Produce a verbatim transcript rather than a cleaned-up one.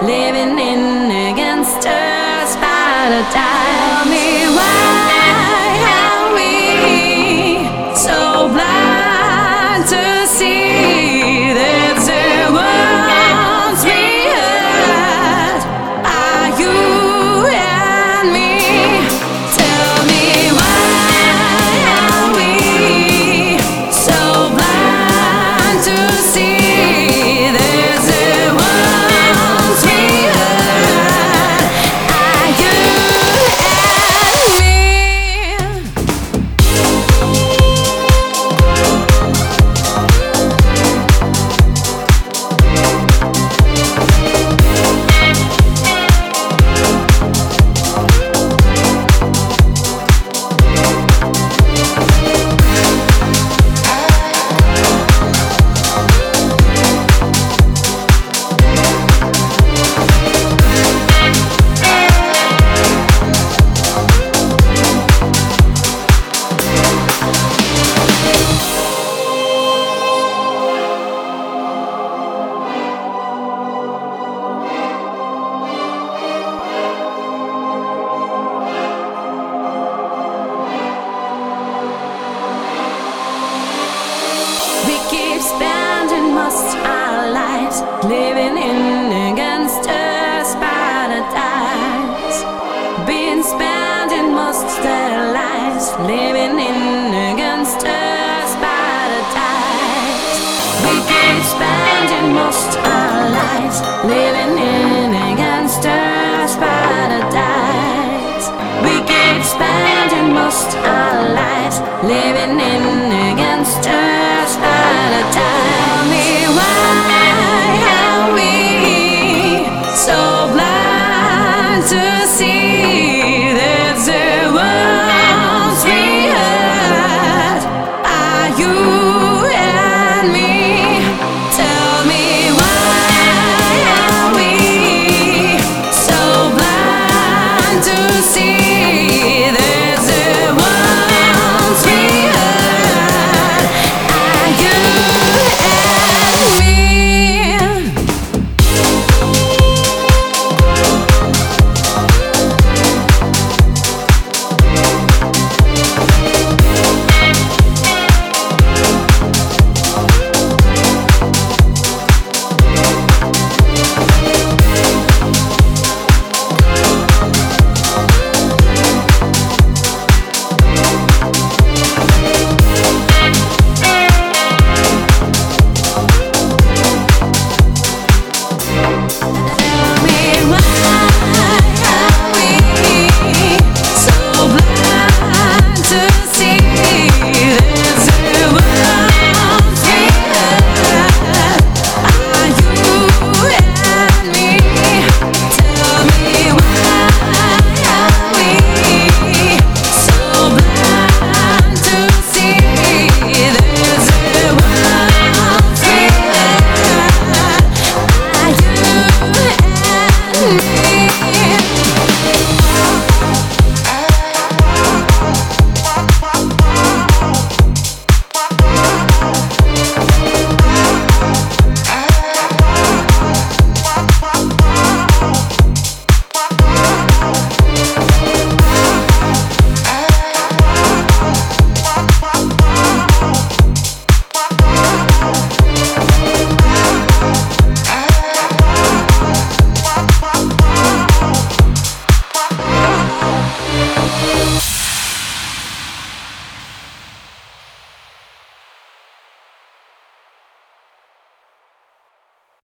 living in a gangster's paradise. Tell me why are we so blind to see that the words we heard are you and me? Tell me why are we so blind to see that the words we heard are you and me? We keep spending most our lives living in a gangster's paradise. Been spending most their lives living in a gangster's paradise. We keep spending most our lives living in a gangster's paradise. We keep spending most our lives living in a gangster's paradise. Tell me why are we so blind to see that the words we heard are you and me? Tell me why are we so blind to see that the words we heard are you and me? Mm-hmm.